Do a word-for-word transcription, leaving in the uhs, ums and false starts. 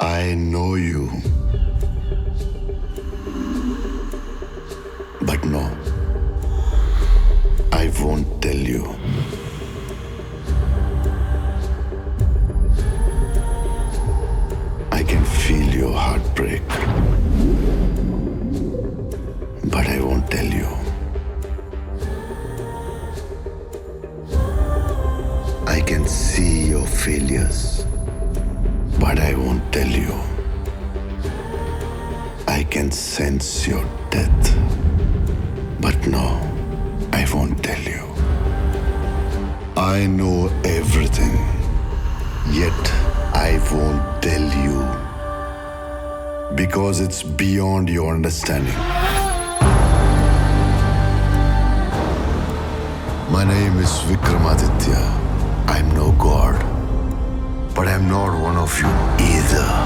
I know you. But no, I won't tell you. I can feel your heartbreak. But I won't tell you. I can see your failures. But I won't tell you. I can sense your death. But no, I won't tell you. I know everything. Yet I won't tell you. Because it's beyond your understanding. My name is Vikramaditya. I'm no god. But I'm not one of you either.